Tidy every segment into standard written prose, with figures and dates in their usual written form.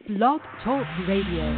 Blog Talk Radio.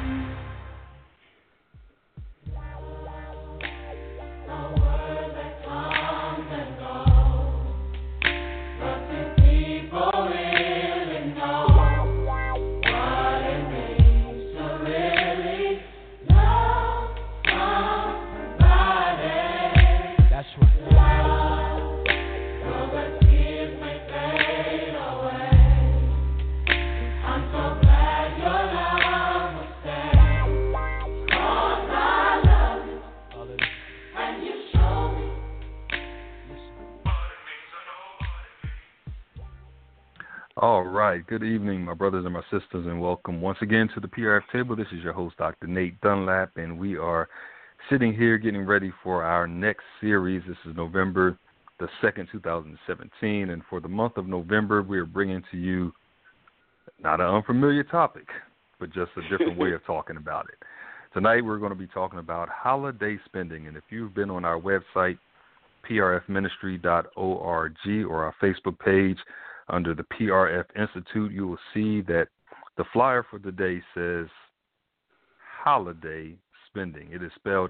All right. Good evening, my brothers and my sisters, and welcome once again to the PRF Table. This is your host, Dr. Nate Dunlap, and we are sitting here getting ready for our next series. This is November the 2nd, 2017, and for the month of November, we are bringing to you not an unfamiliar topic, but just a different way of talking about it. Tonight, we're going to be talking about holiday spending, and if you've been on our website, prfministry.org, or our Facebook page, under the PRF Institute, you will see that the flyer for the day says holiday spending. It is spelled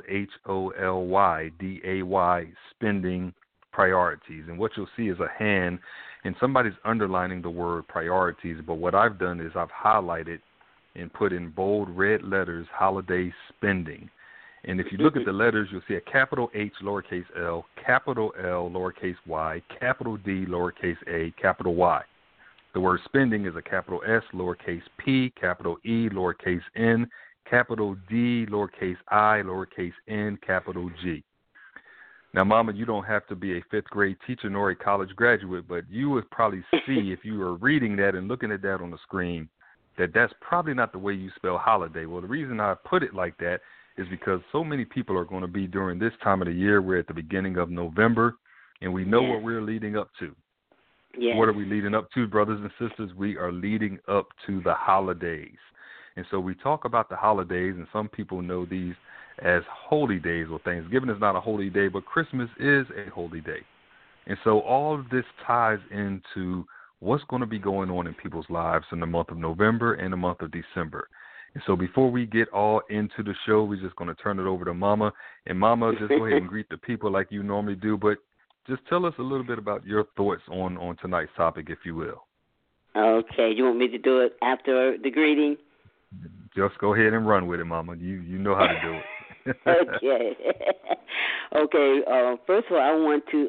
HOLYDAY, spending priorities. And what you'll see is a hand, and somebody's underlining the word priorities. But what I've done is I've highlighted and put in bold red letters holiday spending. And if you look at the letters, you'll see a capital H, lowercase l, capital L, lowercase y, capital D, lowercase a, capital Y. The word spending is a capital S, lowercase p, capital E, lowercase n, capital D, lowercase I, lowercase n, capital G. Now, Mama, you don't have to be a fifth grade teacher nor a college graduate, but you would probably see if you were reading that and looking at that on the screen that that's probably not the way you spell holiday. Well, the reason I put it like that is because so many people are going to be during this time of the year. We're at the beginning of November, and we know what we're leading up to. Yes. What are we leading up to, brothers and sisters? We are leading up to the holidays. And so we talk about the holidays, and some people know these as holy days. Well, Thanksgiving is not a holy day, but Christmas is a holy day. And so all of this ties into what's going to be going on in people's lives in the month of November and the month of December. And so before we get all into the show, we're just going to turn it over to Mama. And Mama, just go ahead and greet the people like you normally do. But just tell us a little bit about your thoughts on tonight's topic, if you will. Okay. You want me to do it after the greeting? Just go ahead and run with it, Mama. You know how to do it. Okay. Okay. First of all, I want to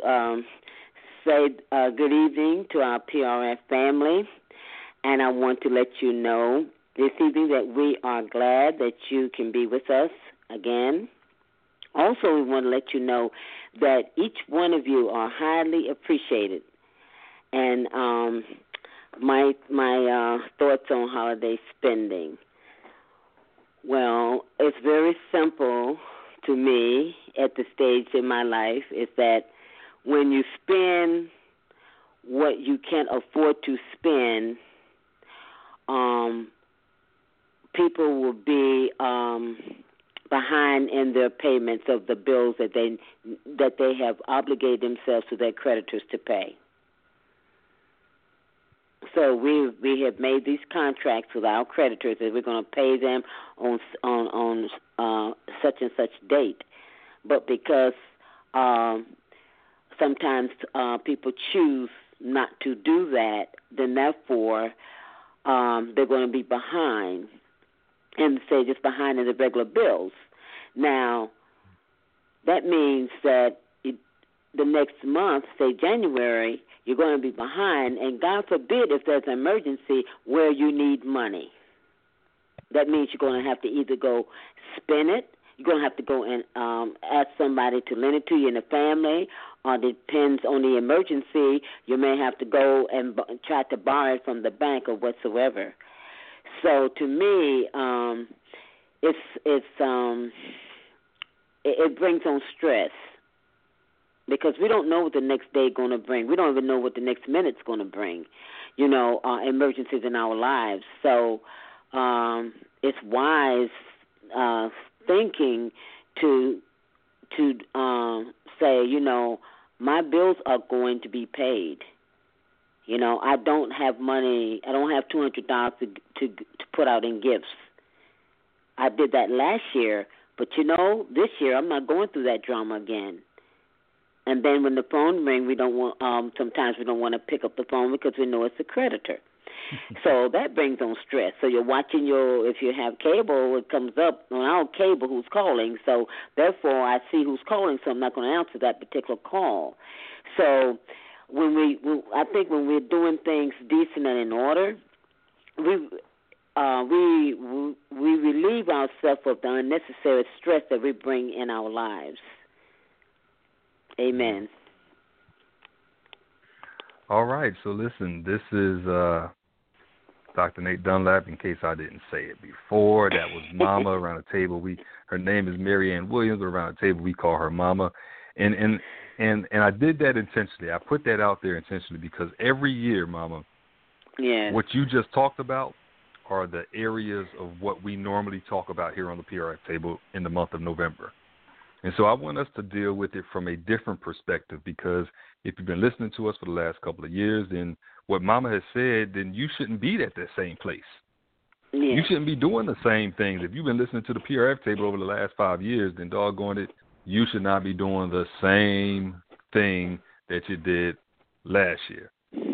say good evening to our PRF family. And I want to let you know this evening that we are glad that you can be with us again. Also, we want to let you know that each one of you are highly appreciated. And my thoughts on holiday spending. Well, it's very simple to me at the stage in my life is that when you spend what you can't afford to spend, people will be behind in their payments of the bills that they have obligated themselves to their creditors to pay. So we have made these contracts with our creditors that we're going to pay them on such and such date, but because sometimes people choose not to do that, then therefore they're going to be behind. And say just behind in the regular bills. Now, that means that the next month, say January, you're going to be behind, and God forbid if there's an emergency where you need money. That means you're going to have to either go spend it, you're going to have to go and ask somebody to lend it to you in the family, or depends on the emergency, you may have to go and try to borrow it from the bank or whatsoever. So to me, it brings on stress because we don't know what the next day is going to bring. We don't even know what the next minute's going to bring, emergencies in our lives. So it's wise thinking to say, my bills are going to be paid. You know, I don't have money. I don't have $200 to put out in gifts. I did that last year, but you know, this year I'm not going through that drama again. And then when the phone rings, we don't want. Sometimes we don't want to pick up the phone because we know it's a creditor. So that brings on stress. So you're watching if you have cable, it comes up on our cable who's calling. So therefore, I see who's calling, so I'm not going to answer that particular call. So I think when we're doing things decent and in order, we relieve ourselves of the unnecessary stress that we bring in our lives. Amen. All right, so listen, this is Dr. Nate Dunlap, in case I didn't say it before. That was Mama around the table. Her name is Mary Ann Williams. Around the table, we call her Mama. And I did that intentionally. I put that out there intentionally because every year, Mama, what you just talked about are the areas of what we normally talk about here on the PRF table in the month of November. And so I want us to deal with it from a different perspective, because if you've been listening to us for the last couple of years, then what Mama has said, then you shouldn't be at that same place. Yeah. You shouldn't be doing the same things. If you've been listening to the PRF table over the last 5 years, then doggone it, you should not be doing the same thing that you did last year.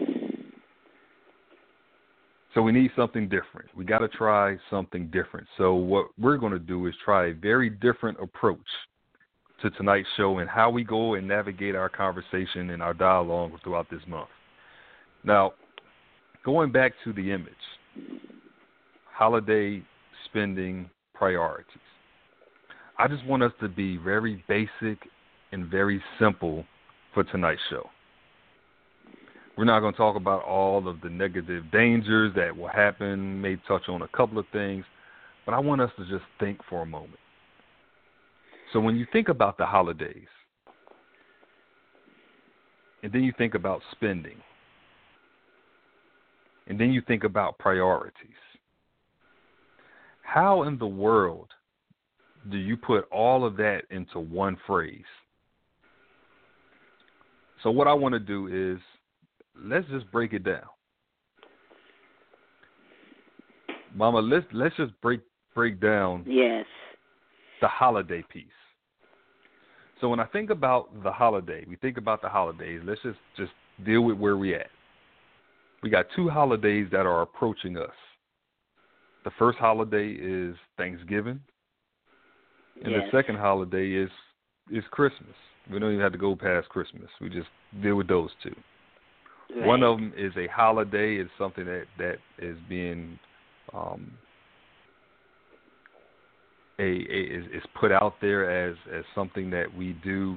So we need something different. We got to try something different. So what we're going to do is try a very different approach to tonight's show and how we go and navigate our conversation and our dialogue throughout this month. Now, going back to the image, holiday spending priorities. I just want us to be very basic and very simple for tonight's show. We're not going to talk about all of the negative dangers that will happen, may touch on a couple of things, but I want us to just think for a moment. So when you think about the holidays, and then you think about spending, and then you think about priorities, how in the world do you put all of that into one phrase? So what I want to do is, let's just break it down. Mama, let's just break down the holiday piece. So when I think about the holiday, we think about the holidays, let's just deal with where we at. We got 2 holidays that are approaching us. The first holiday is Thanksgiving, and the second holiday is Christmas. We don't even have to go past Christmas. We just deal with those 2. Right. One of them is a holiday. It's something that is being is put out there as something that we do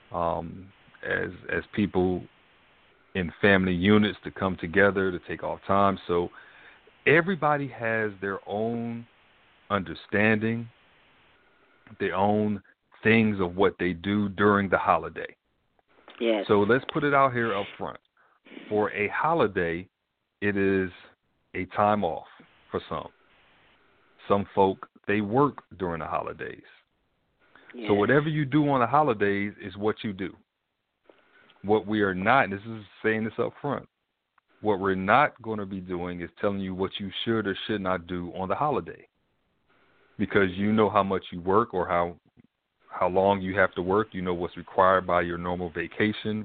as people in family units to come together to take off time. So everybody has their own understanding, their own things of what they do during the holiday. Yes. So let's put it out here up front. For a holiday, it is a time off for some. Some folk, they work during the holidays. Yes. So whatever you do on the holidays is what you do. What we are not, and this is saying this up front, what we're not going to be doing is telling you what you should or should not do on the holiday. Because you know how much you work or how long you have to work. You know what's required by your normal vocation.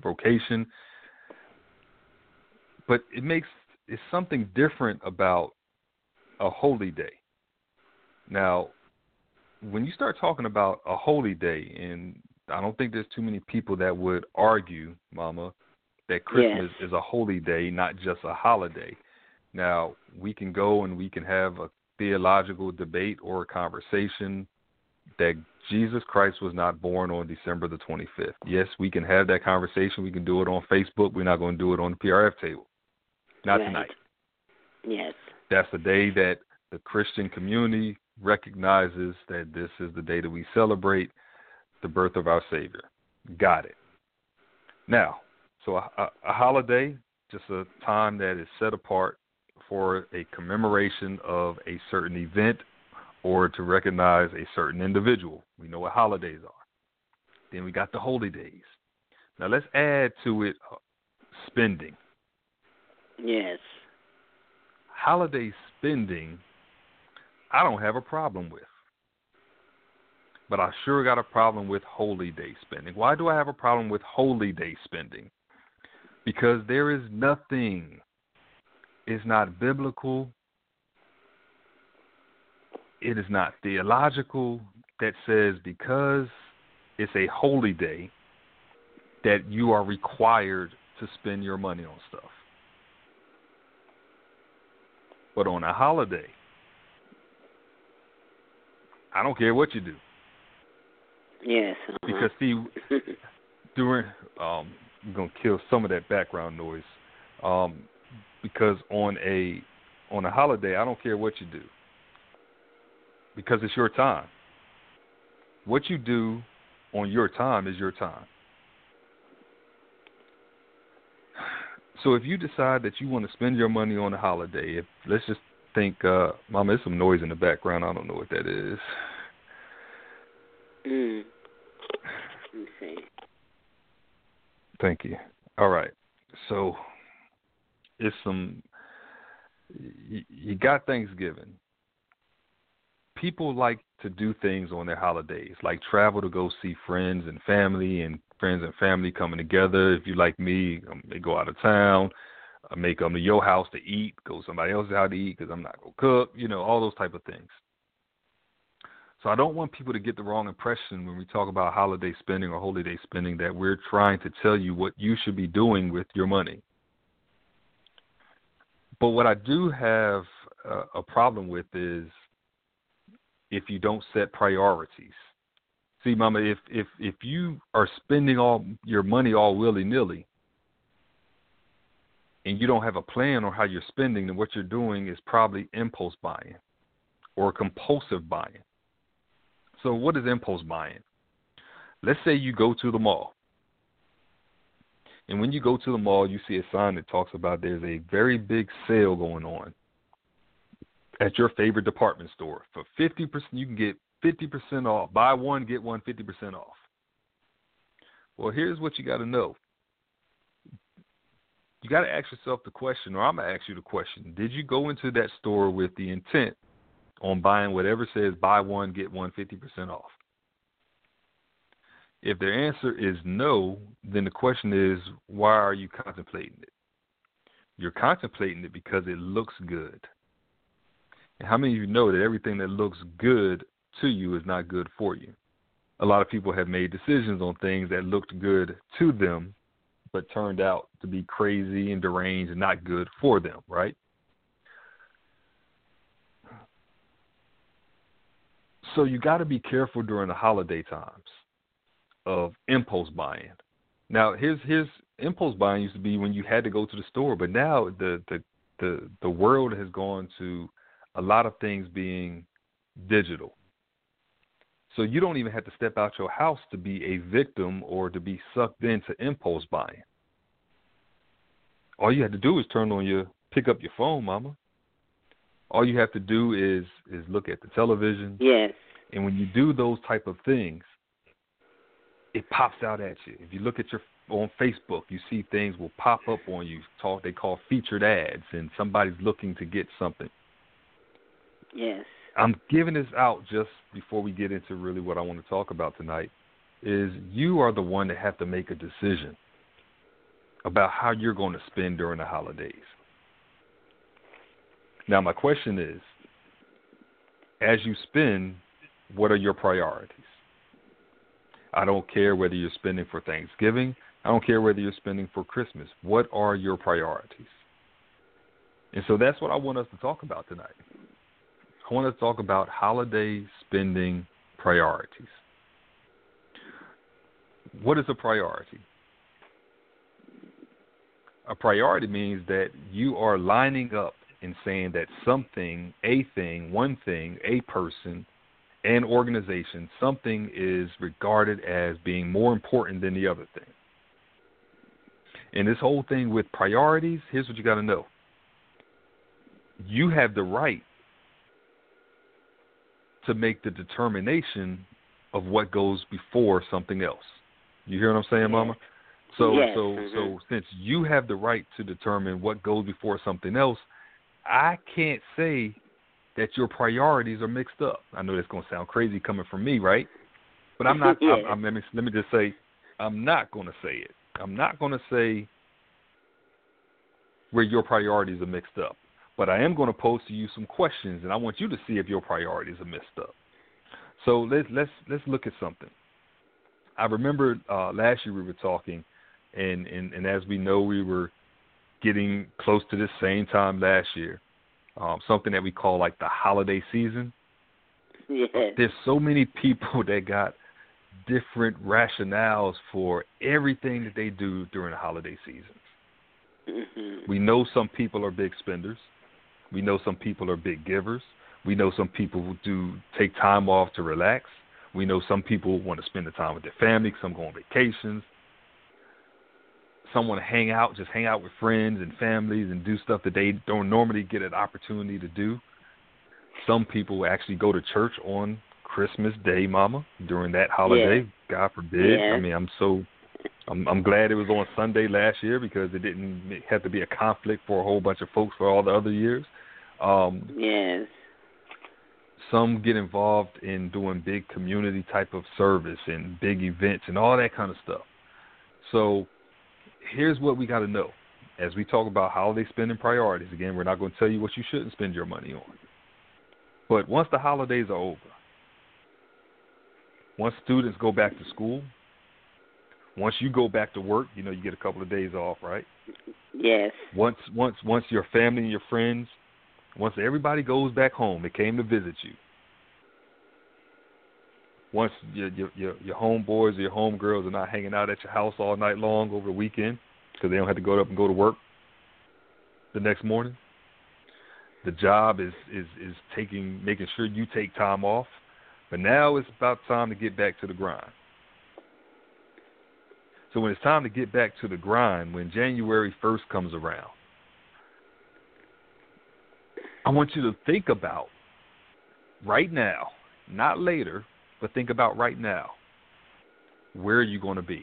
But it's something different about a holy day. Now, when you start talking about a holy day, and I don't think there's too many people that would argue, Mama, that Christmas is a holy day, not just a holiday. Now, we can go and we can have a theological debate or a conversation that Jesus Christ was not born on December the 25th. Yes, we can have that conversation. We can do it on Facebook. We're not going to do it on the PRF table. Not tonight. Yes. That's the day that the Christian community recognizes that this is the day that we celebrate the birth of our Savior. Got it. Now, so a holiday, just a time that is set apart for a commemoration of a certain event or to recognize a certain individual. We know what holidays are. Then we got the holy days. Now let's add to it spending. Yes. Holiday spending, I don't have a problem with. But I sure got a problem with holy day spending. Why do I have a problem with holy day spending? Because there is nothing, it's not biblical, it is not theological, that says because it's a holy day that you are required to spend your money on stuff. But on a holiday, I don't care what you do. Yes. Because see, during I'm gonna kill some of that background noise. Because on a holiday, I don't care what you do. Because it's your time. What you do on your time is your time. So if you decide that you want to spend your money on a holiday, let's just think, Mama, there's some noise in the background. I don't know what that is. Let me see. Thank you. All right. So it's you got Thanksgiving. People like to do things on their holidays, like travel to go see friends and family coming together. If you like me, they go out of town. I may come to your house to eat, go to somebody else's house to eat because I'm not going to cook, all those type of things. So I don't want people to get the wrong impression when we talk about holiday spending or holy day spending that we're trying to tell you what you should be doing with your money. But what I do have a problem with is if you don't set priorities. See, Mama, if you are spending all your money all willy-nilly and you don't have a plan on how you're spending, then what you're doing is probably impulse buying or compulsive buying. So what is impulse buying? Let's say you go to the mall. And when you go to the mall, you see a sign that talks about there's a very big sale going on at your favorite department store. For 50%, you can get 50% off. Buy one, get one 50% off. Well, here's what you got to know. You got to ask yourself the question, or I'm going to ask you the question. Did you go into that store with the intent on buying whatever says buy one, get one 50% off? If the answer is no, then the question is, why are you contemplating it? You're contemplating it because it looks good. And how many of you know that everything that looks good to you is not good for you? A lot of people have made decisions on things that looked good to them, but turned out to be crazy and deranged and not good for them, right? So you got to be careful during the holiday times of impulse buying. Now, here's impulse buying used to be when you had to go to the store, but now the world has gone to a lot of things being digital. So you don't even have to step out your house to be a victim or to be sucked into impulse buying. All you have to do is pick up your phone, Mama. All you have to do is look at the television. Yes. And when you do those type of things, it pops out at you. If you look at on Facebook, you see things will pop up on you. They call featured ads, and somebody's looking to get something. Yes. I'm giving this out just before we get into really what I want to talk about tonight, is you are the one that have to make a decision about how you're going to spend during the holidays. Now, my question is, as you spend, what are your priorities? I don't care whether you're spending for Thanksgiving. I don't care whether you're spending for Christmas. What are your priorities? And so that's what I want us to talk about tonight. I want to talk about holiday spending priorities. What is a priority? A priority means that you are lining up and saying that something, a thing, one thing, a person, an organization, something is regarded as being more important than the other thing. And this whole thing with priorities, here's what you got to know. You have the right to make the determination of what goes before something else. You hear what I'm saying, Mama? So Yes. so since you have the right to determine what goes before something else, I can't say that your priorities are mixed up. I know that's going to sound crazy coming from me, right? But I'm not. Yes. Let me just say, I'm not going to say it. I'm not going to say where your priorities are mixed up. But I am going to pose to you some questions, and I want you to see if your priorities are mixed up. So let's look at something. I remember last year we were talking, and as we know, we were getting close to this same time last year. Something that we call like the holiday season. Yes. There's so many people that got different rationales for everything that they do during the holiday seasons. Mm-hmm. We know some people are big spenders. We know some people are big givers. We know some people who do take time off to relax. We know some people want to spend the time with their family. Some go on vacations. Some want to hang out with friends and families and do stuff that they don't normally get an opportunity to do. Some people actually go to church on Christmas Day, Mama, during that holiday. Yes. God forbid. Yes. I mean, I'm glad it was on Sunday last year because it didn't have to be a conflict for a whole bunch of folks for all the other years. Yes. Some get involved in doing big community type of service and big events and all that kind of stuff. So here's what we got to know. As we talk about holiday spending priorities, again, we're not going to tell you what you shouldn't spend your money on. But once the holidays are over, once students go back to school, once you go back to work, you get a couple of days off, right? Yes. Once your family and your friends, once everybody goes back home, they came to visit you. Once your homeboys or your homegirls are not hanging out at your house all night long over the weekend because they don't have to go up and go to work the next morning. The job is making sure you take time off. But now it's about time to get back to the grind. So when it's time to get back to the grind, when January 1st comes around, I want you to think about right now, not later, but think about right now, where are you going to be?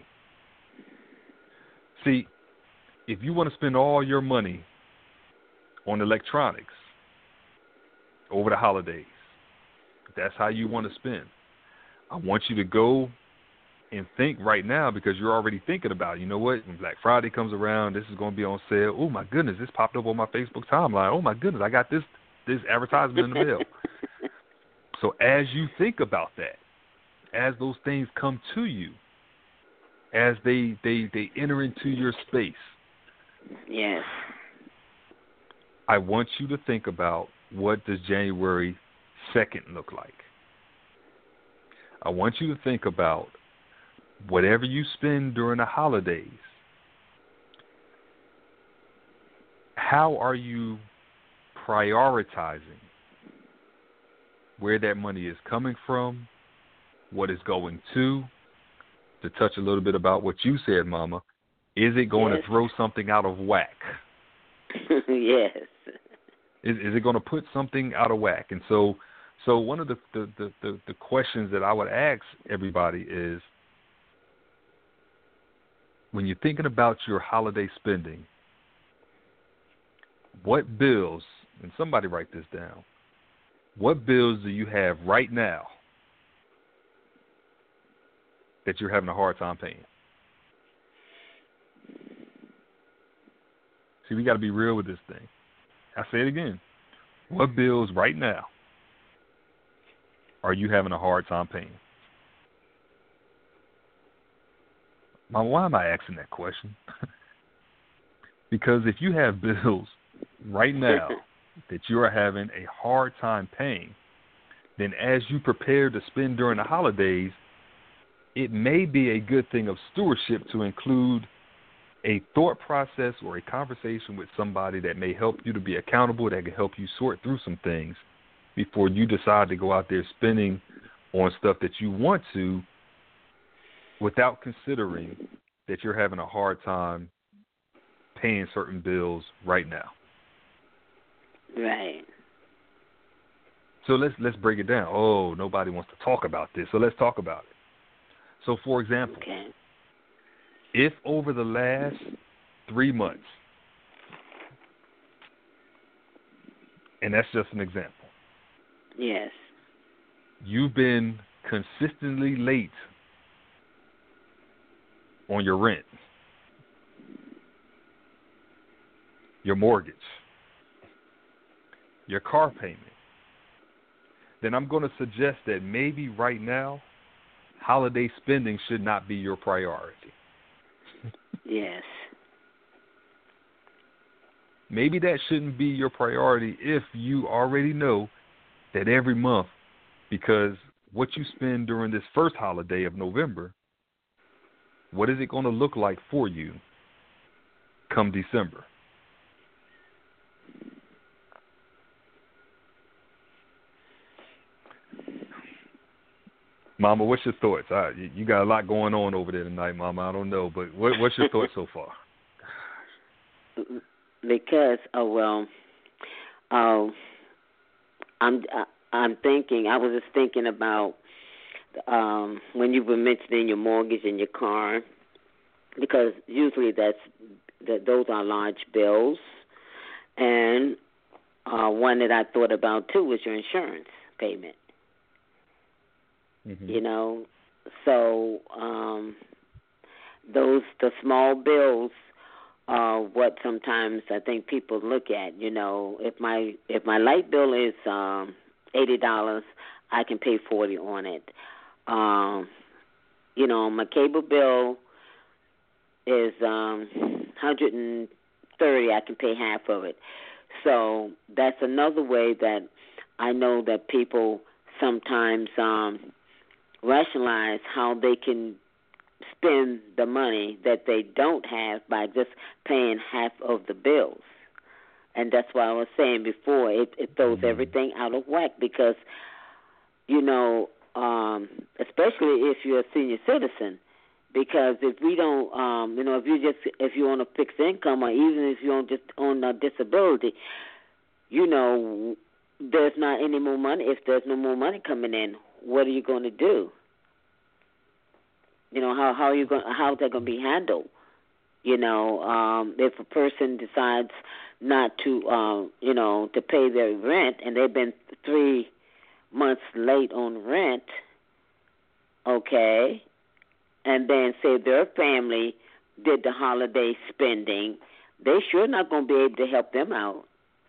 See, if you want to spend all your money on electronics over the holidays, if that's how you want to spend, I want you to go and think right now because you're already thinking about, you know what, when Black Friday comes around, this is going to be on sale. Oh, my goodness, this popped up on my Facebook timeline. Oh, my goodness, I got this advertisement in the mail. So as you think about that, as those things come to you, as they enter into your space, yes, I want you to think about what does January 2nd look like. I want you to think about whatever you spend during the holidays, how are you prioritizing where that money is coming from, what it's going to touch a little bit about what you said, Mama, is it going to throw something out of whack? Yes. Is it going to put something out of whack? And so one of the questions that I would ask everybody is, when you're thinking about your holiday spending, what bills, and somebody write this down, what bills do you have right now that you're having a hard time paying? See, we got to be real with this thing. I say it again. What bills right now are you having a hard time paying? Why am I asking that question? Because if you have bills right now that you are having a hard time paying, then as you prepare to spend during the holidays, it may be a good thing of stewardship to include a thought process or a conversation with somebody that may help you to be accountable, that can help you sort through some things before you decide to go out there spending on stuff that you want to, without considering that you're having a hard time paying certain bills right now. Right. So let's break it down. Oh, nobody wants to talk about this, so let's talk about it. So, for example, If over the last 3 months, and that's just an example, yes, you've been consistently late on your rent, your mortgage, your car payment, then I'm going to suggest that maybe right now, holiday spending should not be your priority. yes, Maybe that shouldn't be your priority if you already know that every month, because what you spend during this first holiday of November, what is it going to look like for you come December? Mama, what's your thoughts? You got a lot going on over there tonight, Mama. I don't know, but what's your thoughts so far? Because I'm thinking. I was just thinking about when you were mentioning your mortgage and your car, because usually those are large bills, and one that I thought about too was your insurance payment. Mm-hmm. You know, so the small bills are what sometimes I think people look at. You know, if my light bill is $80, I can pay $40 on it. You know, my cable bill is $130. I can pay half of it. So that's another way that I know that people sometimes rationalize how they can spend the money that they don't have by just paying half of the bills. And that's why I was saying before, it throws everything out of whack because, you know, especially if you're a senior citizen, because if we don't, you know, if you're on a fixed income or even if you're on a disability, you know, there's not any more money. If there's no more money coming in, what are you going to do? You know, how's that going to be handled? You know, if a person decides not to, you know, to pay their rent and they've been 3 months late on rent, okay, and then say their family did the holiday spending, they sure not going to be able to help them out.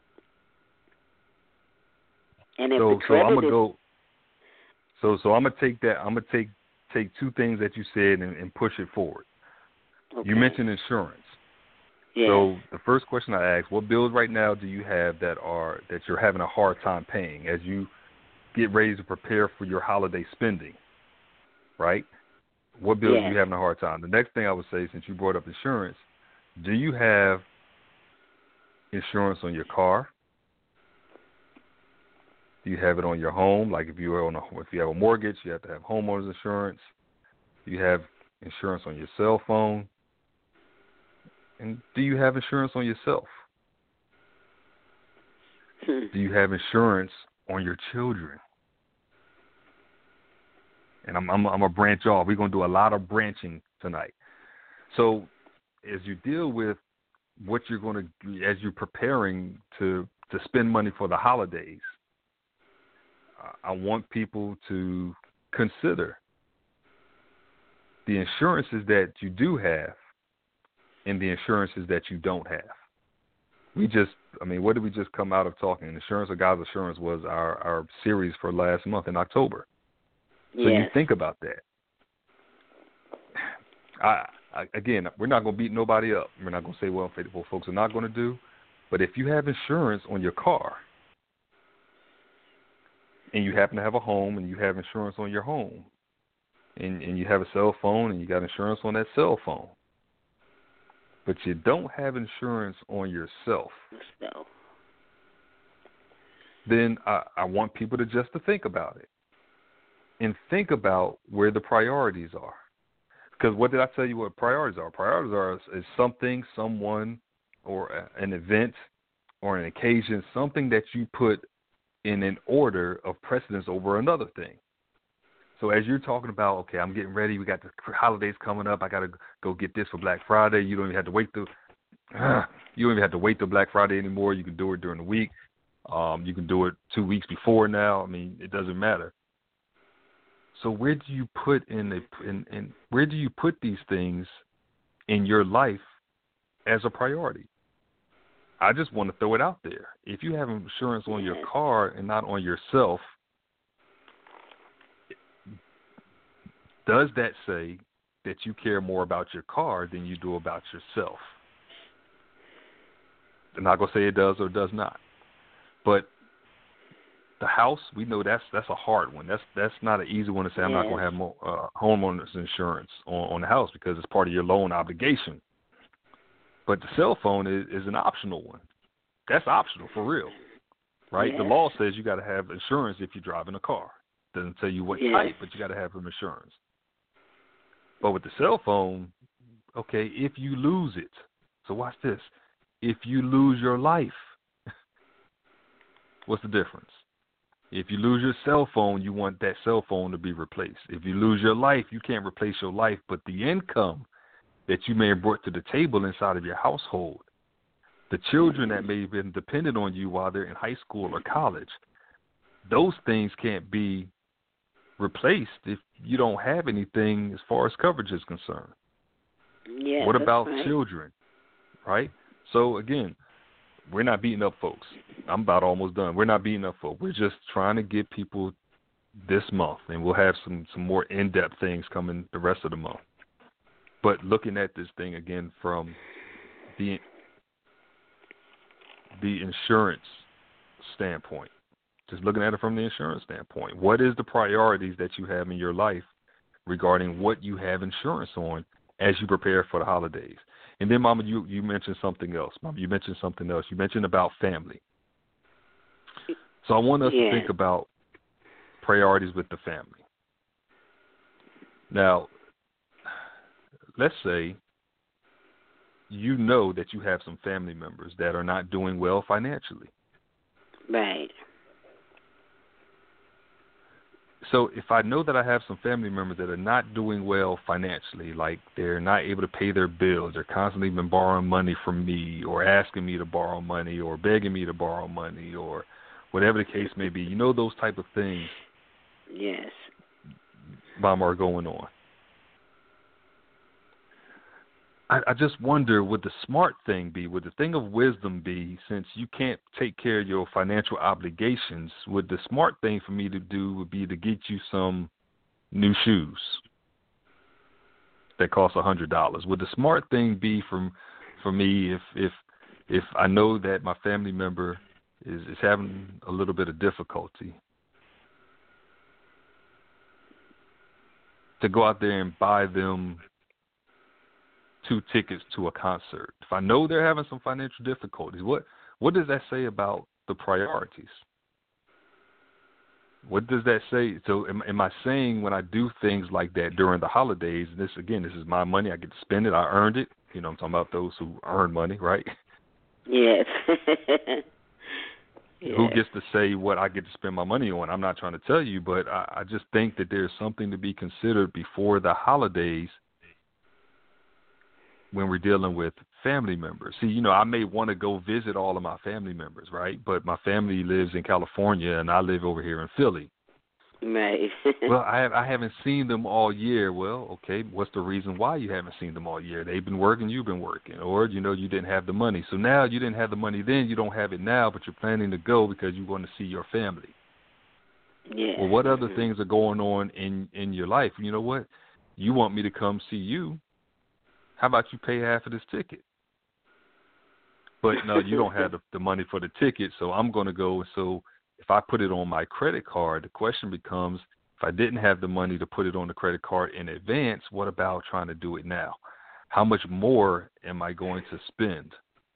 And if the credit I'm gonna go. So I'm gonna take that. I'm gonna take two things that you said and push it forward. Okay. You mentioned insurance. Yeah. So the first question I asked, what bills right now do you have that you're having a hard time paying as you get ready to prepare for your holiday spending, right? What bills are you having a hard time? The next thing I would say, since you brought up insurance, do you have insurance on your car? Do you have it on your home? Like if you have a mortgage, you have to have homeowners insurance. Do you have insurance on your cell phone? And do you have insurance on yourself? Do you have insurance on your children? And I'm gonna branch off. We're gonna do a lot of branching tonight. So as you deal with what you're gonna, as you're preparing to spend money for the holidays, I want people to consider the insurances that you do have and the insurances that you don't have. What did we just come out of talking? Insurance or God's Assurance was our series for last month in October. So you think about that. Again, we're not going to beat nobody up. We're not going to say, well, folks are not going to do. But if you have insurance on your car, and you happen to have a home and you have insurance on your home, and you have a cell phone and you got insurance on that cell phone, but you don't have insurance on yourself, then I want people to think about it and think about where the priorities are. Because what did I tell you what priorities are? Priorities is something, someone, or an event or an occasion, something that you put in an order of precedence over another thing. So as you're talking about, okay, I'm getting ready. We got the holidays coming up. I got to go get this for Black Friday. You don't even have to wait till Black Friday anymore. You can do it during the week. You can do it 2 weeks before now. I mean, it doesn't matter. So where do you put where do you put these things in your life as a priority? I just want to throw it out there. If you have insurance on your car and not on yourself, does that say that you care more about your car than you do about yourself? I'm not going to say it does or does not. But the house, we know that's a hard one. That's not an easy one to say. I'm not going to have homeowners insurance on the house because it's part of your loan obligation. But the cell phone is an optional one. That's optional for real, right? Yes. The law says you got to have insurance if you drive in a car. It doesn't tell you what type, but you got to have some insurance. But with the cell phone, okay, if you lose it, so watch this. If you lose your life, what's the difference? If you lose your cell phone, you want that cell phone to be replaced. If you lose your life, you can't replace your life, but the income that you may have brought to the table inside of your household, the children that may have been dependent on you while they're in high school or college, those things can't be replaced if you don't have anything as far as coverage is concerned. Yeah, what about right. children, right? So, again, we're not beating up folks. I'm about almost done. We're not beating up folks. We're just trying to get people this month, and we'll have some more in-depth things coming the rest of the month. But looking at this thing again from the insurance standpoint, just looking at it from the insurance standpoint, what is the priorities that you have in your life regarding what you have insurance on as you prepare for the holidays? And then, Mama, you mentioned something else. Mama, you mentioned something else. You mentioned about family. So I want us to think about priorities with the family. Now, let's say you know that you have some family members that are not doing well financially. Right. So if I know that I have some family members that are not doing well financially, like they're not able to pay their bills, they're constantly been borrowing money from me or asking me to borrow money or begging me to borrow money or whatever the case may be, you know, those type of things, Yes. Mama, are going on. I just wonder, would the smart thing be, would the thing of wisdom be, since you can't take care of your financial obligations, would the smart thing for me to do would be to get you some new shoes that cost $100? Would the smart thing be for me if I know that my family member is having a little bit of difficulty, to go out there and buy them 2 tickets to a concert? If I know they're having some financial difficulties, what does that say about the priorities? What does that say? So am I saying when I do things like that during the holidays, and this is my money, I get to spend it, I earned it. You know, I'm talking about those who earn money, right? Yes. Who gets to say what I get to spend my money on? I'm not trying to tell you, but I just think that there's something to be considered before the holidays when we're dealing with family members. See, you know, I may want to go visit all of my family members, right? But my family lives in California, and I live over here in Philly. Right. Well, I haven't seen them all year. Well, okay, what's the reason why you haven't seen them all year? They've been working, you've been working. Or, you know, you didn't have the money. So now you didn't have the money then, you don't have it now, but you're planning to go because you want to see your family. Yeah. Well, what other things are going on in your life? You know what? You want me to come see you. How about you pay half of this ticket? But no, you don't have the money for the ticket, so I'm going to go. So if I put it on my credit card, the question becomes, if I didn't have the money to put it on the credit card in advance, what about trying to do it now? How much more am I going to spend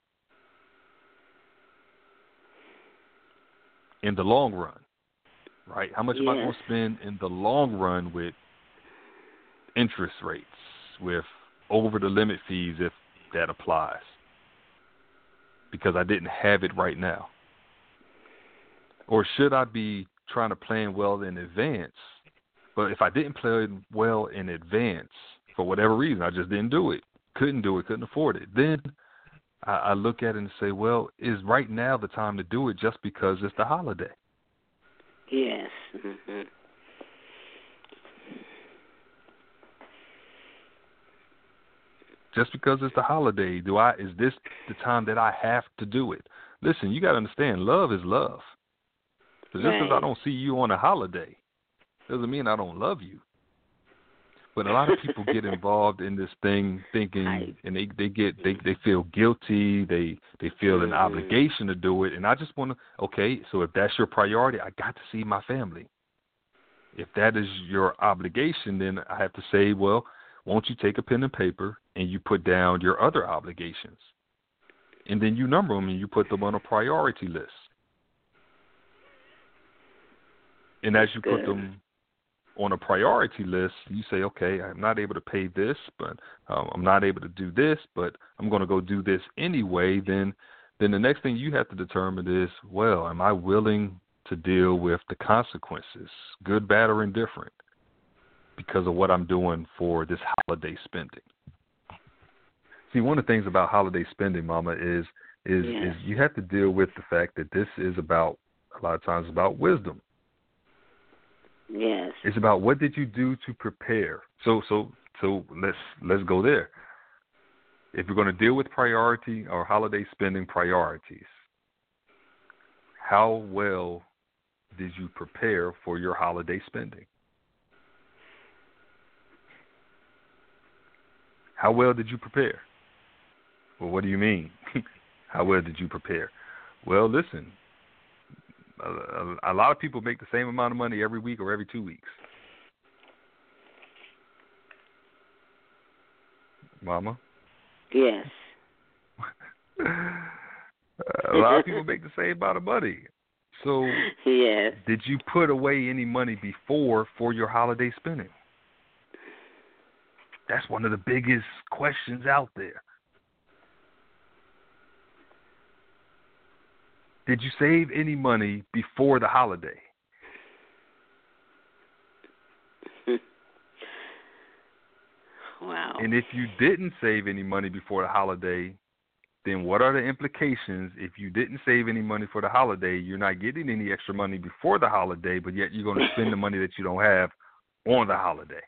in the long run, right? How much am I going to spend in the long run with interest rates, with over-the-limit fees, if that applies, because I didn't have it right now? Or should I be trying to plan well in advance, But if I didn't plan well in advance, for whatever reason, I just didn't do it, couldn't afford it, then I look at it and say, well, is right now the time to do it just because it's the holiday? Yes. Mm-hmm. Just because it's the holiday, is this the time that I have to do it? Listen, you got to understand, love is love. So just because I don't see you on a holiday doesn't mean I don't love you. But a lot of people get involved in this thing thinking, and they feel guilty, they feel an obligation to do it. And I just want to, okay, so if that's your priority, I got to see my family. If that is your obligation, then I have to say, well, won't you take a pen and paper and you put down your other obligations? And then you number them and you put them on a priority list. And as you put them on a priority list, you say, okay, I'm not able to pay this, but I'm not able to do this, but I'm going to go do this anyway. Then the next thing you have to determine is, well, am I willing to deal with the consequences, good, bad, or indifferent, because of what I'm doing for this holiday spending? See, one of the things about holiday spending, Mama, is you have to deal with the fact that this is about, a lot of times, about wisdom. Yes. It's about what did you do to prepare. So let's go there. If you're going to deal with priority or holiday spending priorities, how well did you prepare for your holiday spending? How well did you prepare? Well, what do you mean? How well did you prepare? Well, listen, a lot of people make the same amount of money every week or every 2 weeks. Mama? Yes. A lot of people make the same amount of money. So yes. Did you put away any money before for your holiday spending? That's one of the biggest questions out there. Did you save any money before the holiday? Wow. And if you didn't save any money before the holiday, then what are the implications if you didn't save any money for the holiday, you're not getting any extra money before the holiday, but yet you're going to spend the money that you don't have on the holiday?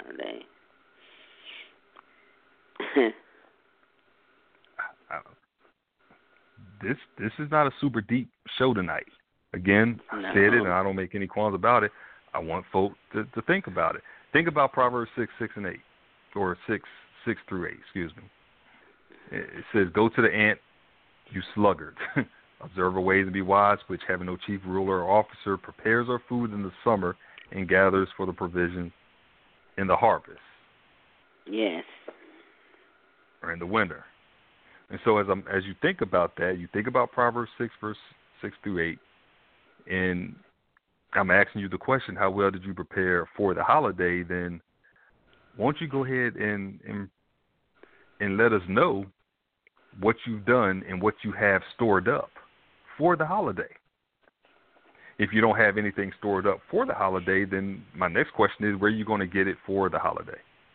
This is not a super deep show tonight. Again, I said it, and I don't make any qualms about it. I want folk to think about it. Think about Proverbs 6, 6, and 8, or 6 through 8, excuse me. It says, go to the ant, you sluggard. Observe her ways and be wise, which having no chief ruler or officer prepares our food in the summer and gathers for the provision in the harvest. Yes. Or in the winter. And so as you think about that, you think about Proverbs 6, verse 6 through 8, and I'm asking you the question, how well did you prepare for the holiday? Then won't you go ahead and let us know what you've done and what you have stored up for the holiday? If you don't have anything stored up for the holiday, then my next question is, where are you going to get it for the holiday?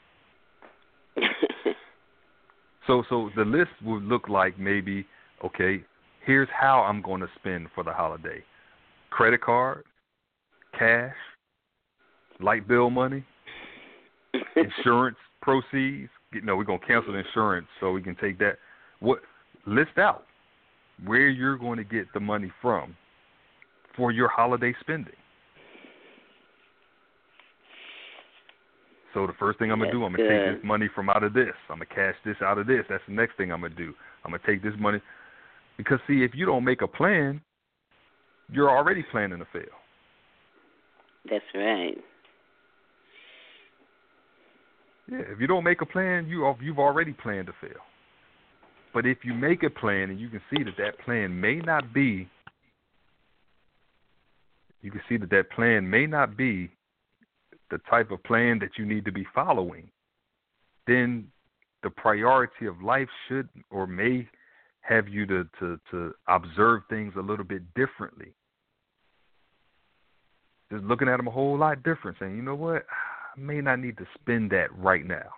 So the list would look like maybe, okay, here's how I'm going to spend for the holiday. Credit card, cash, light bill money, insurance proceeds. No, we're going to cancel the insurance so we can take that. List out where you're going to get the money from for your holiday spending. So the first thing I'm going to do, I'm going to take this money from out of this. I'm going to cash this out of this. That's the next thing I'm going to do. I'm going to take this money. Because, see, if you don't make a plan, you're already planning to fail. That's right. Yeah, if you don't make a plan, you've already planned to fail. But if you make a plan and you can see that plan may not be, the type of plan that you need to be following, then the priority of life should or may have you to observe things a little bit differently. just looking at them a whole lot different, saying, you know what, I may not need to spend that right now.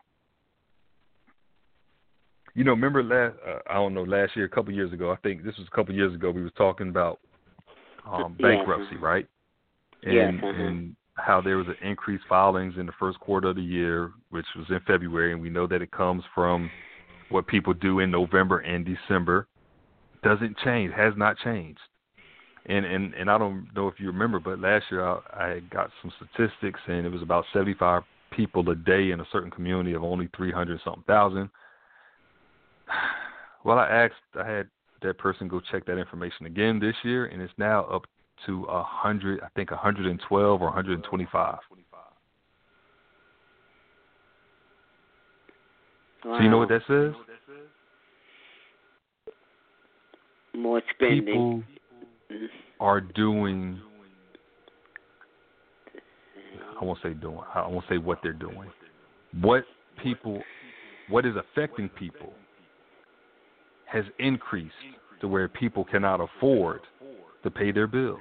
You know, remember last year, a couple years ago, I think this was a couple years ago, we was talking about bankruptcy, yes. right? And how there was an increased filings in the first quarter of the year, which was in February, and we know that it comes from what people do in November and December. Doesn't change, has not changed. And I don't know if you remember, but last year I got some statistics, and it was about 75 people a day in a certain community of only 300-something thousand. Well, I had that person go check that information again this year, and it's now up to 100, I think 112 or 125. Wow. So you know what that says? More spending. People are doing, I won't say what they're doing. What is affecting people has increased to where people cannot afford to pay their bills.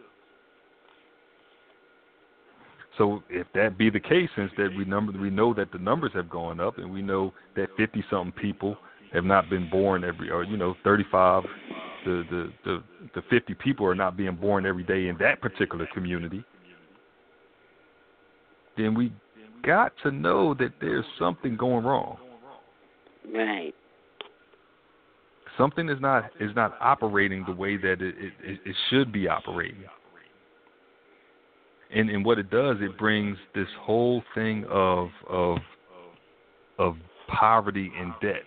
So if that be the case, since that we know that the numbers have gone up, and we know that 50-something people have not been born 35 the 50 people are not being born every day in that particular community, then we got to know that there's something going wrong. Right. Something is not operating the way that it should be operating. And what it does, it brings this whole thing of poverty and debt.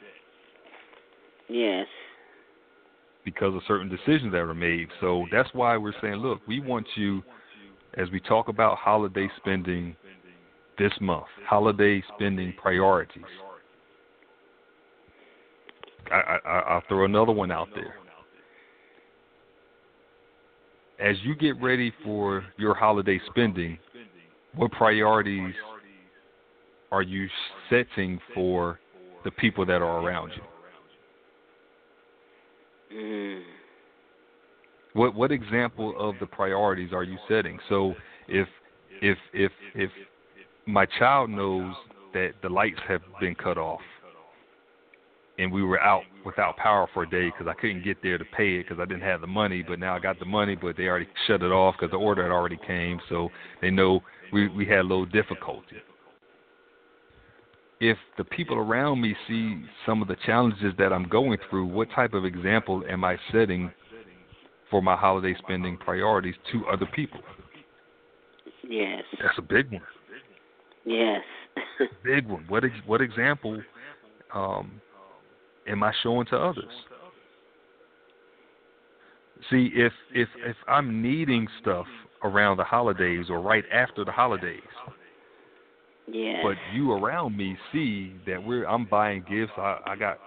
Yes. Because of certain decisions that were made. So that's why we're saying, look, we want you, as we talk about holiday spending this month, holiday spending priorities. I'll throw another one out there. As you get ready for your holiday spending, what priorities are you setting for the people that are around you? What example of the priorities are you setting? So if my child knows that the lights have been cut off, and we were out without power for a day because I couldn't get there to pay it because I didn't have the money, but now I got the money, but they already shut it off because the order had already came, so they know we had a little difficulty. If the people around me see some of the challenges that I'm going through, what type of example am I setting for my holiday spending priorities to other people? Yes. That's a big one. Yes. Big one. What example am I showing to others? See, if I'm needing stuff around the holidays or right after the holidays, yes, but you around me see that I'm buying gifts. I got,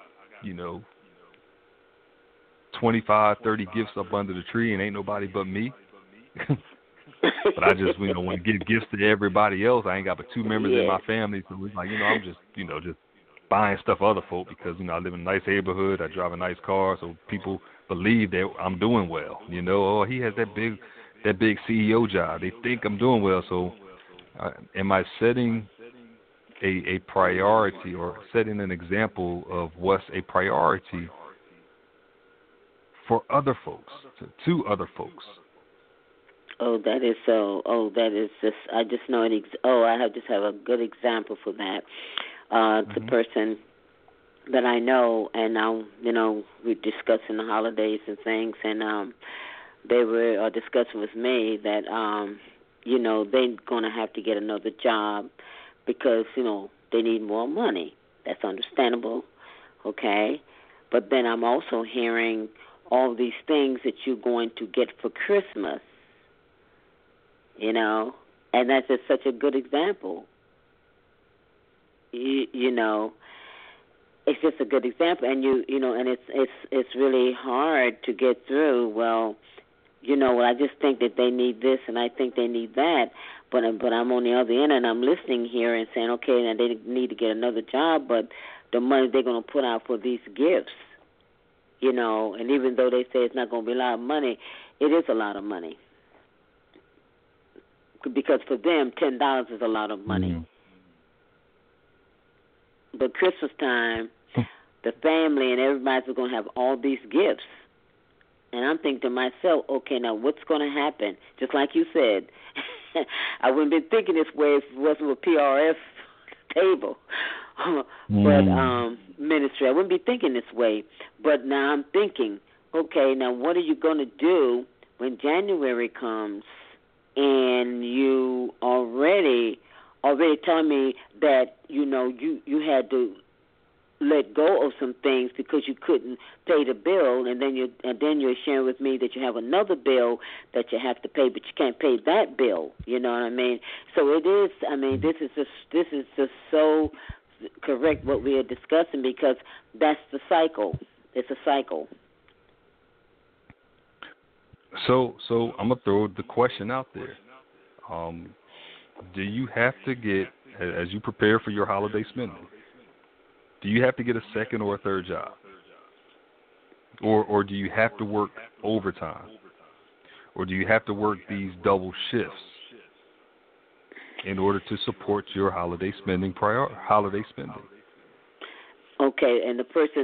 25, 30 gifts up under the tree, and ain't nobody but me. But I just, want to give gifts to everybody else. I ain't got but two members in my family, so it's like, I'm just, just buying stuff for other folk because, I live in a nice neighborhood. I drive a nice car, so people believe that I'm doing well. Oh, he has that big CEO job. They think I'm doing well. So am I setting a priority or setting an example of what's a priority for other folks, to other folks? Oh, that is so. Oh, that is just. I just know it. I just have a good example for that. The person that I know, and now we're discussing the holidays and things, and they were discussing with me that they're going to have to get another job because they need more money. That's understandable, okay. But then I'm also hearing all these things that you're going to get for Christmas. And that's just such a good example. It's just a good example, and and it's really hard to get through. Well, I just think that they need this, and I think they need that, but I'm on the other end, and I'm listening here and saying, okay, now they need to get another job, but the money they're going to put out for these gifts, and even though they say it's not going to be a lot of money, it is a lot of money. because for them $10 is a lot of money. Mm. But Christmas time, the family and everybody's going to have all these gifts. And I'm thinking to myself, okay, now what's going to happen? Just like you said, I wouldn't be thinking this way if it wasn't a PRF table. But ministry, I wouldn't be thinking this way. But now I'm thinking, okay, now what are you going to do when January comes and you already telling me that, you had to let go of some things because you couldn't pay the bill, and then you're sharing with me that you have another bill that you have to pay, but you can't pay that bill. You know what I mean? So it is. I mean, this is just so correct what we are discussing, because that's the cycle. It's a cycle. So I'm gonna throw the question out there. Do you have to get, as you prepare for your holiday spending, do you have to get a second or a third job? Or do you have to work overtime? Or do you have to work these double shifts in order to support your holiday spending? Okay, and the person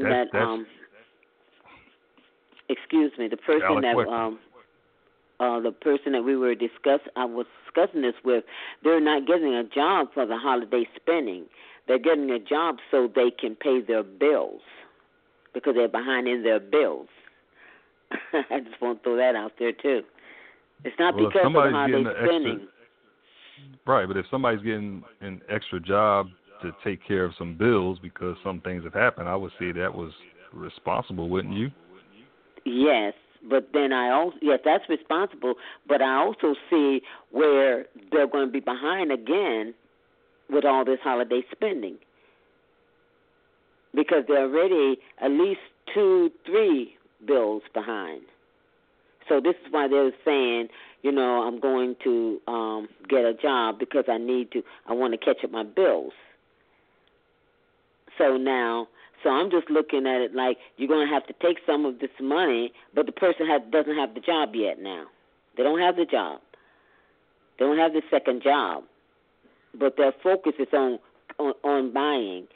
the person that we were I was discussing this with, they're not getting a job for the holiday spending. They're getting a job so they can pay their bills, because they're behind in their bills. I just want to throw that out there, too. It's not because of the holiday spending. Right, but if somebody's getting an extra job to take care of some bills because some things have happened, I would say that was responsible, wouldn't you? Yes, but then that's responsible, but I also see where they're going to be behind again with all this holiday spending, because they're already at least 2-3 bills behind. So this is why they're saying, I'm going to get a job because I want to catch up my bills. So I'm just looking at it like you're going to have to take some of this money, but the person doesn't have the job yet now. They don't have the job. They don't have the second job. But their focus is on buying.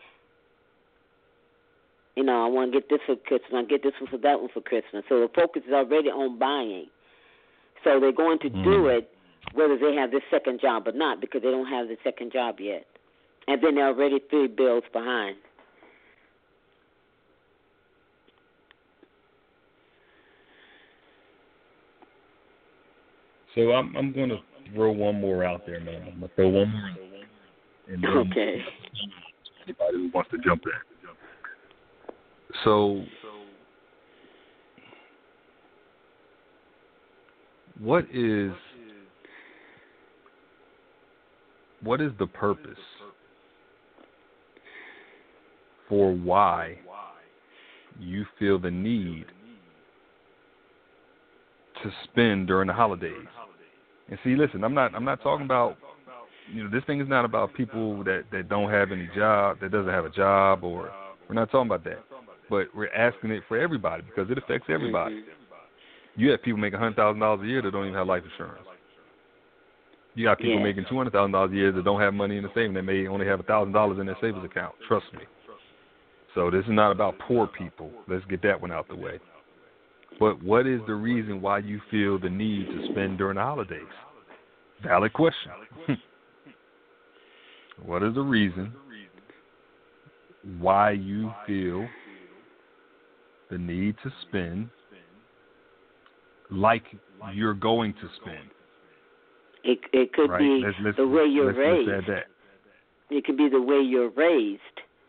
I want to get this for Christmas. I get this one for that one for Christmas. So the focus is already on buying. So they're going to do it whether they have this second job or not, because they don't have the second job yet. And then they're already 3 bills behind. So I'm going to throw one more out there, man. I'm going to throw one more out. And then okay. Anybody who wants to jump in. So, what is the purpose for why you feel the need to spend during the holidays? And see, listen, I'm not talking about, this thing is not about people that don't have any job, that doesn't have a job, or we're not talking about that. But we're asking it for everybody because it affects everybody. Mm-hmm. You have people making $100,000 a year that don't even have life insurance. You got people making $200,000 a year that don't have money in the savings. They may only have $1,000 in their savings account. Trust me. So this is not about poor people. Let's get that one out the way. But what is the reason why you feel the need to spend during the holidays? Valid question. What is the reason why you feel the need to spend like you're going to spend? It could be the way you're raised. Let's add that. It could be the way you're raised.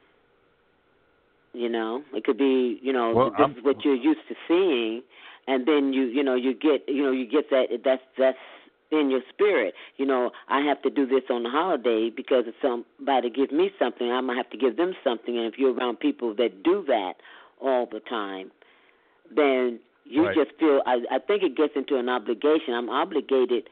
It could be, this is what you're used to seeing, and then you get that's in your spirit. I have to do this on the holiday because if somebody gives me something, I'm gonna have to give them something. And if you're around people that do that all the time, then you just feel. I think it gets into an obligation. I'm obligated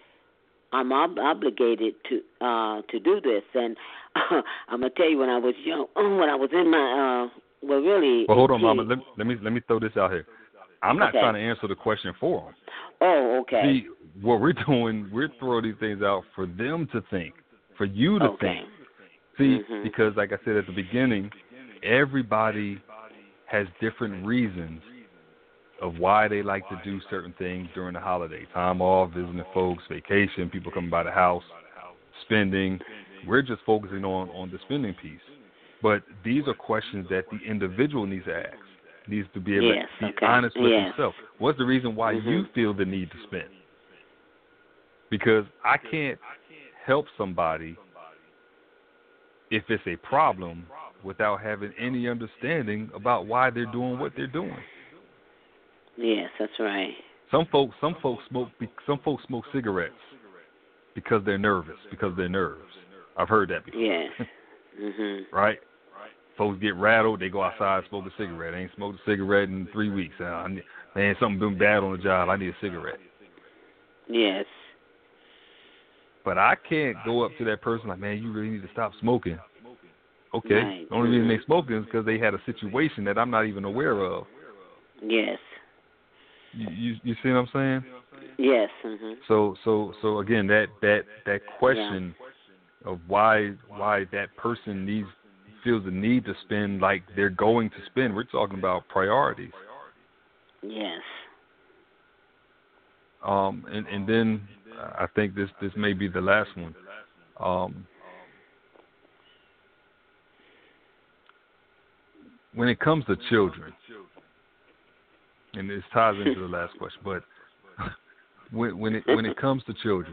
to do this, and I'm gonna tell you, when I was young, when I was in my Well, hold on, Mama. Let me throw this out here. I'm not trying to answer the question for him. Oh, okay. See, what we're doing, we're throwing these things out for them to think, for you to think. See, because like I said at the beginning, everybody has different reasons of why they like to do certain things during the holiday. Time off, visiting folks, vacation, people coming by the house, spending. We're just focusing on the spending piece. But these are questions that the individual needs to ask, needs to be able to be honest with himself. What's the reason why you feel the need to spend? Because I can't help somebody if it's a problem without having any understanding about why they're doing what they're doing. Yes, that's right. Some folks smoke cigarettes because they're nervous, because of their nerves. I've heard that before. Yes. Right? Folks get rattled, they go outside, smoke a cigarette. They ain't smoked a cigarette in 3 weeks. Man, something been bad on the job. I need a cigarette. Yes. But I can't go up to that person like, man, you really need to stop smoking. Okay. Right. The only reason they smoking is because they had a situation that I'm not even aware of. Yes. You see what I'm saying? Yes. So again, that question of why that person feels the need to spend like they're going to spend. We're talking about priorities. Yes. And then I think this may be the last one. When it comes to children, and this ties into the last question, but when it comes to children,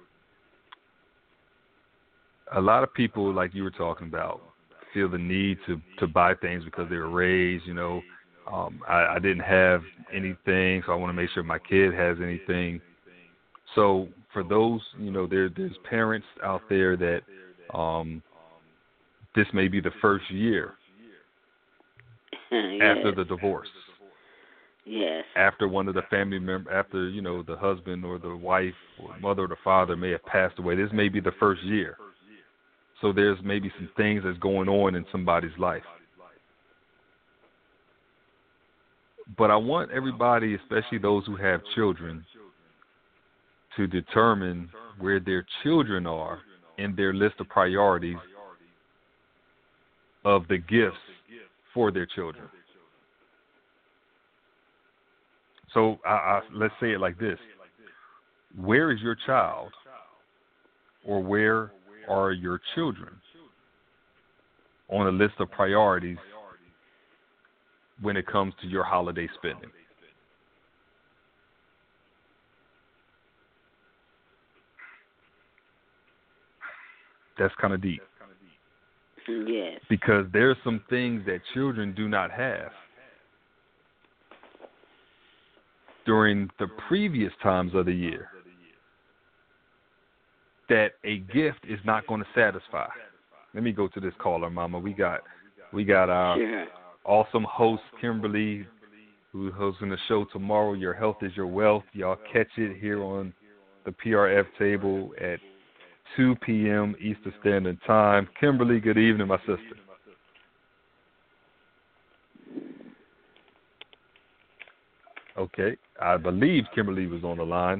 a lot of people, like you were talking about, feel the need to buy things because they were raised, I didn't have anything, so I want to make sure my kid has anything. So for those, there's parents out there that this may be the first year after the divorce. Yes. After one of the family members, after, the husband or the wife or mother or the father may have passed away, this may be the first year. So there's maybe some things that's going on in somebody's life. But I want everybody, especially those who have children, to determine where their children are in their list of priorities of the gifts for their children. So let's say it like this. Where is your child, or where are your children on a list of priorities when it comes to your holiday spending? That's kind of deep. Yes. Because there's some things that children do not have during the previous times of the year that a gift is not going to satisfy. Let me go to this caller, Mama. We got our awesome host, Kimberly, who's hosting the show tomorrow. Your health is your wealth. Y'all catch it here on the PRF table at 2 p.m. Eastern Standard Time. Kimberly, good evening, my sister. Okay, I believe Kimberly was on the line.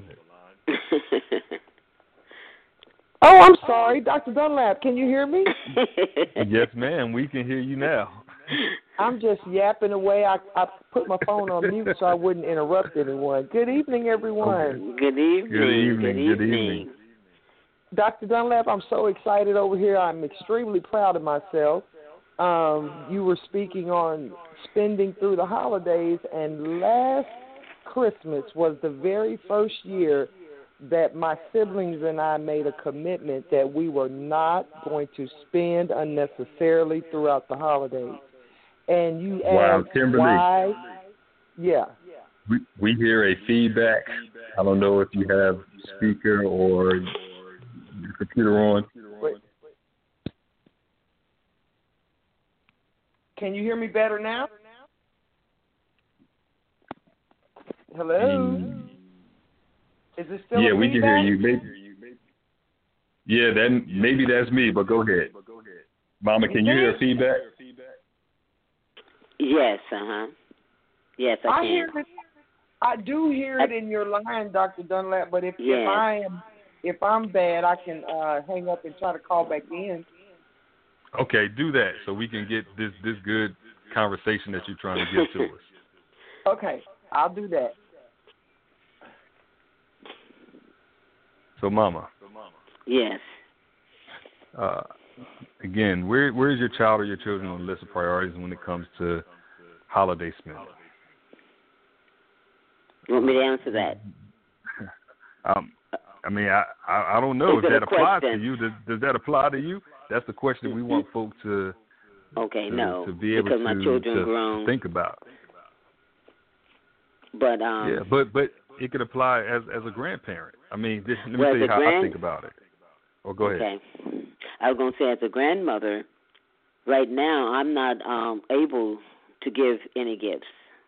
Oh, I'm sorry, Dr. Dunlap. Can you hear me? Yes, ma'am. We can hear you now. I'm just yapping away. I put my phone on mute so I wouldn't interrupt anyone. Good evening, everyone. Okay. Good evening. Good evening. Good evening. Dr. Dunlap, I'm so excited over here. I'm extremely proud of myself. You were speaking on spending through the holidays, and last Christmas was the very first year that my siblings and I made a commitment that we were not going to spend unnecessarily throughout the holidays. And you asked Kimberly. why. Yeah. We hear a feedback. I don't know if you have speaker or your computer on. Wait. Can you hear me better now? Hello? Is it still we can hear you. Maybe that's me, but go ahead. Mama, can you hear feedback? Yes, Yes, I can. I do hear it in your line, Dr. Dunlap, but if I'm bad, I can hang up and try to call back in. Okay, do that so we can get this good conversation that you're trying to give to us. Okay, I'll do that. So, Mama. Yes. Again, where is your child or your children on the list of priorities when it comes to holiday spending? You want me to answer that? I mean, I don't know if that applies to you. Does that apply to you? That's the question we want folks to no, to be able because my children to grown. think about. But but it could apply as a grandparent. I mean, let me tell you how I think about it. Oh, go ahead. Okay. I was going to say, as a grandmother, right now I'm not able to give any gifts.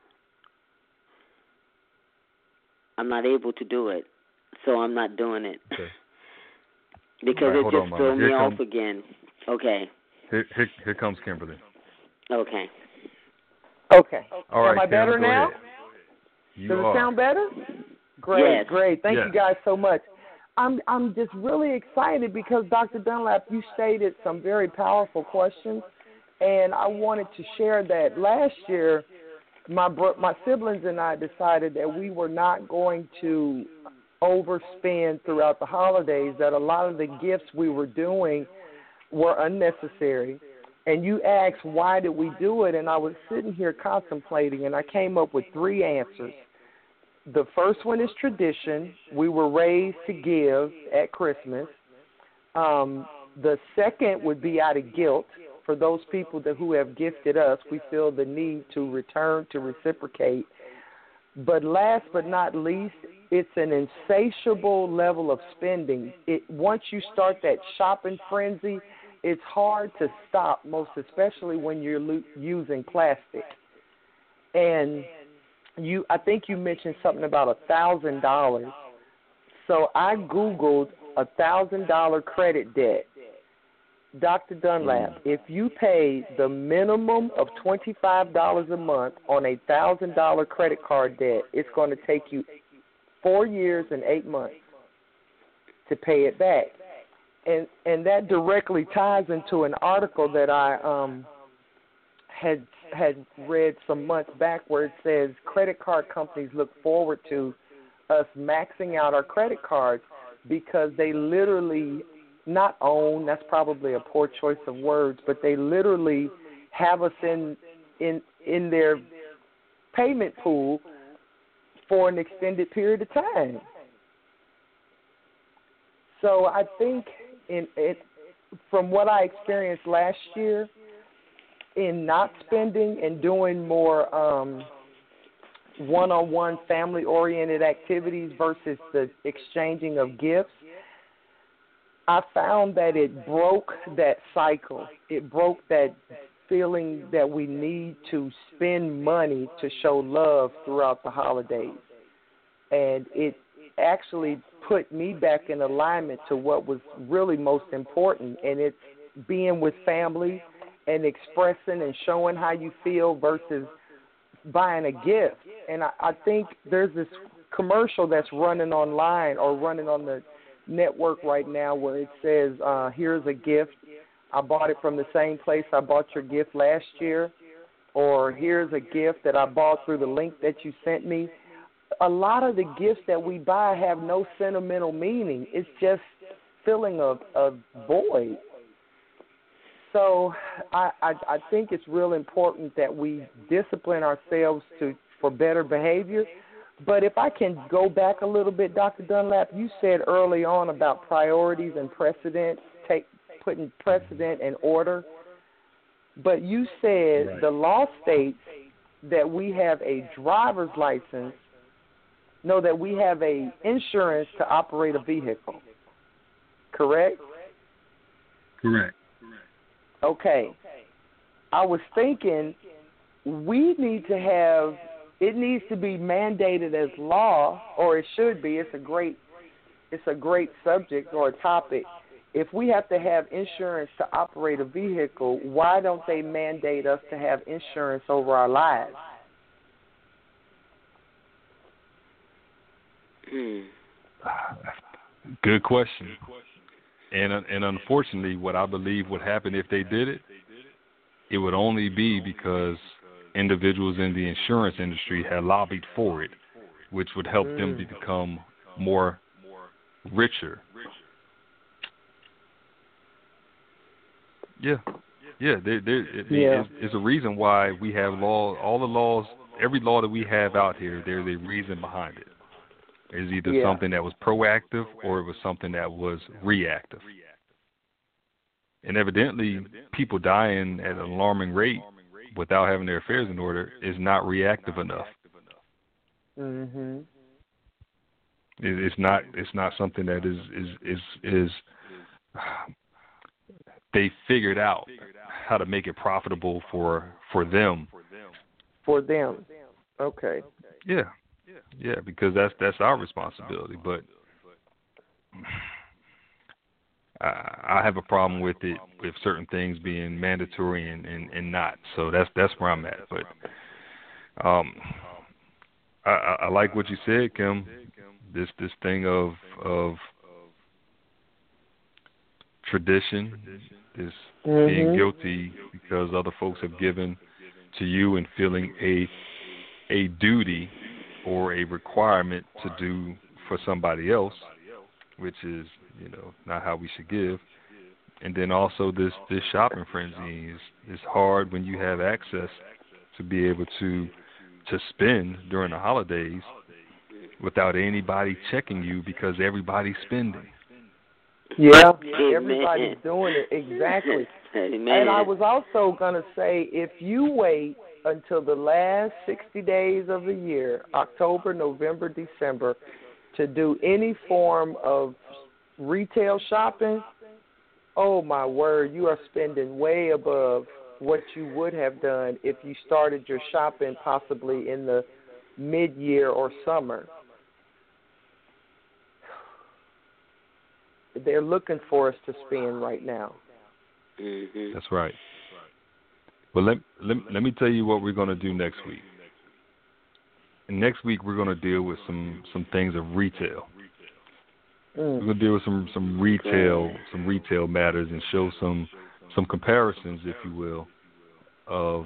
I'm not able to do it, so I'm not doing it. Okay. Because right, it just threw me off comes, again. Okay. Here comes Kimberly. Okay. Okay. All right, Am I better Kim, now? Does it sound better? Great, yes. Great. Thank you guys so much. I'm just really excited because Dr. Dunlap, you stated some very powerful questions, and I wanted to share that. Last year, my siblings and I decided that we were not going to overspend throughout the holidays, that a lot of the gifts we were doing were unnecessary. And you asked, why did we do it? And I was sitting here contemplating, and I came up with 3 answers. The first one is tradition. We were raised to give at Christmas. The second would be out of guilt. For those people who have gifted us, we feel the need to return, to reciprocate. But last but not least, it's an insatiable level of spending. Once you start that shopping frenzy, it's hard to stop, most especially when you're using plastic. And I think you mentioned something about $1,000. So I Googled $1,000 credit debt. Dr. Dunlap, if you pay the minimum of $25 a month on a $1,000 credit card debt, it's going to take you 4 years and 8 months to pay it back. And that directly ties into an article that I had read some months back where it says credit card companies look forward to us maxing out our credit cards because they literally not own, that's probably a poor choice of words, but they literally have us in their payment pool for an extended period of time. So I think from what I experienced last year in not spending and doing more one-on-one family-oriented activities versus the exchanging of gifts, I found that it broke that cycle. It broke that feeling that we need to spend money to show love throughout the holidays. And it actually put me back in alignment to what was really most important, and it's being with family and expressing and showing how you feel versus buying a gift. And I think there's this commercial that's running online or running on the network right now where it says, here's a gift. I bought it from the same place I bought your gift last year. Or here's a gift that I bought through the link that you sent me. A lot of the gifts that we buy have no sentimental meaning. It's just filling a void. So I think it's real important that we discipline ourselves for better behavior. But if I can go back a little bit, Dr. Dunlap, you said early on about priorities and precedent, putting precedent in order. But you said the law states that we have a driver's license, that we have a insurance to operate a vehicle. Correct? Correct. Okay. I was thinking it needs to be mandated as law, or it should be. It's a great subject or a topic. If we have to have insurance to operate a vehicle, why don't they mandate us to have insurance over our lives? Good question. And unfortunately, what I believe would happen if they did it, it would only be because individuals in the insurance industry had lobbied for it, which would help them to become more richer. Yeah. There's a reason why we have law. All the laws, every law that we have out here, there's a reason behind it. It's either something that was proactive or it was something that was reactive. And evidently, people dying at an alarming rate without having their affairs in order is not reactive enough. Mhm. It's not something that is they figured out how to make it profitable for them. For them. Okay. Yeah, because that's our responsibility. But I have a problem with it, with certain things being mandatory and not. So that's where I'm at. But I like what you said, Kim. This thing of tradition, this being guilty because other folks have given to you and feeling a duty or a requirement to do for somebody else, which is, not how we should give. And then also this shopping frenzy is hard when you have access to be able to spend during the holidays without anybody checking you because everybody's spending. Yeah, Amen. everybody's doing it, exactly. Amen. And I was also going to say, if you wait until the last 60 days of the year, October, November, December, to do any form of retail shopping, oh my word, you are spending way above what you would have done if you started your shopping possibly in the mid-year or summer. They're looking for us to spend right now. Mm-hmm. That's right. Well, let me tell you what we're going to do next week. And next week we're going to deal with some things of retail. We're going to deal with some retail matters and show some comparisons, if you will, of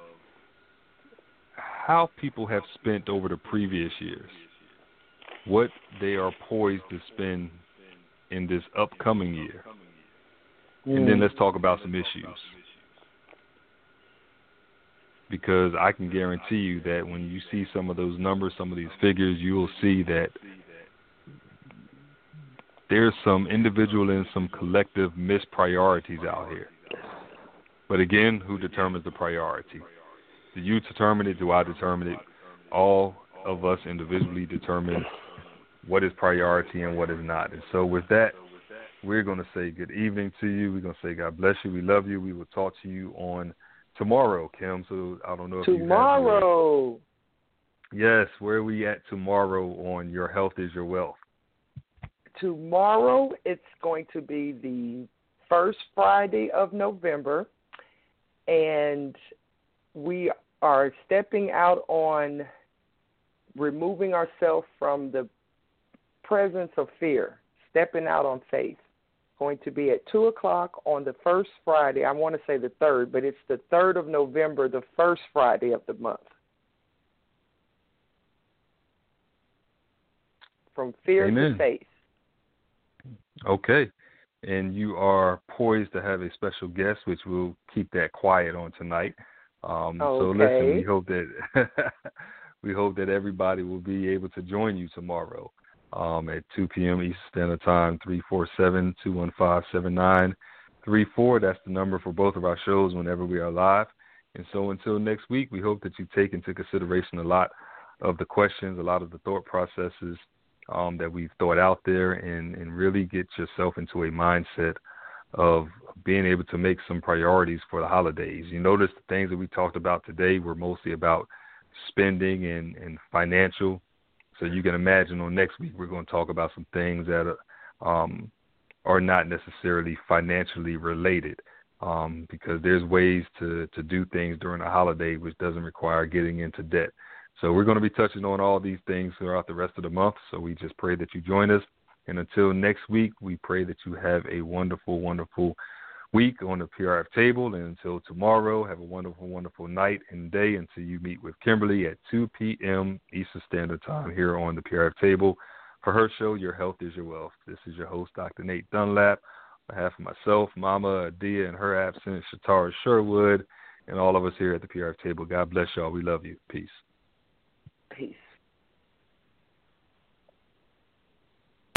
how people have spent over the previous years, what they are poised to spend in this upcoming year. And then let's talk about some issues. Because I can guarantee you that when you see some of those numbers, some of these figures, you will see that there's some individual and some collective mispriorities out here. But again, who determines the priority? Do you determine it? Do I determine it? All of us individually determine what is priority and what is not. And so with that, we're going to say good evening to you. We're going to say God bless you. We love you. We will talk to you on tomorrow, Kim. So I don't know if tomorrow. Yes, where are we at tomorrow on Your Health is Your Wealth? Tomorrow it's going to be the first Friday of November, and we are stepping out on removing ourselves from the presence of fear, stepping out on faith. Going to be at 2 o'clock on the first Friday. I want to say the 3rd, but it's the 3rd of November, the first Friday of the month. From fear Amen. to faith. Okay. And you are poised to have a special guest, which we'll keep that quiet on tonight. So listen, we hope that everybody will be able to join you tomorrow at 2 p.m. Eastern Standard Time, 347-215-7934. That's the number for both of our shows whenever we are live. And so until next week, we hope that you take into consideration a lot of the questions, a lot of the thought processes that we've thought out there, and really get yourself into a mindset of being able to make some priorities for the holidays. You notice the things that we talked about today were mostly about spending and financial. So you can imagine on next week we're going to talk about some things that are not necessarily financially related, because there's ways to do things during a holiday which doesn't require getting into debt. So we're going to be touching on all these things throughout the rest of the month. So we just pray that you join us. And until next week, we pray that you have a wonderful, wonderful week on the PRF table. And until tomorrow, have a wonderful, wonderful night and day until you meet with Kimberly at 2 p.m. Eastern Standard Time here on the PRF table. For her show, Your Health is Your Wealth. This is your host, Dr. Nate Dunlap. On behalf of myself, Mama Adia in her absence, Shatara Sherwood, and all of us here at the PRF table, God bless y'all. We love you. Peace. Peace.